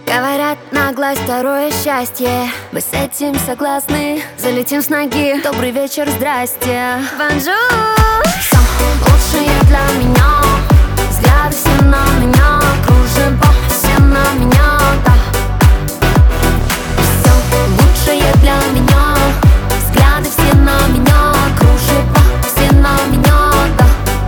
Говорят, наглость второе счастье. Мы с этим согласны. Залетим с ноги. Добрый вечер, здрасте. Бонжур. Лучшие для меня. Взгляды все на меня. Кружево все на меня, да. Все лучшее для меня. Взгляды все на меня. Кружево все на меня, да.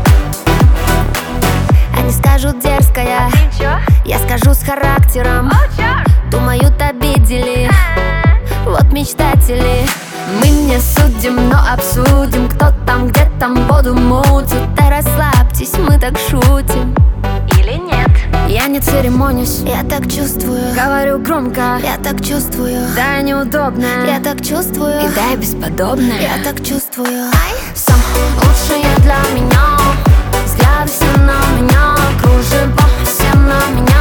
Они скажут дерзкая, я скажу с характером. Думают, обидели, вот мечтатели. Мы не судим, но обсудим, кто там, где там воду мутит. Да расслабьтесь, мы так шутим. Или нет? Я не церемонюсь, я так чувствую. Говорю громко, я так чувствую. Да, неудобно, я так чувствую. И да, бесподобно, я так чувствую. Все лучшее для меня. Взгляды все на меня. Кружево все на меня.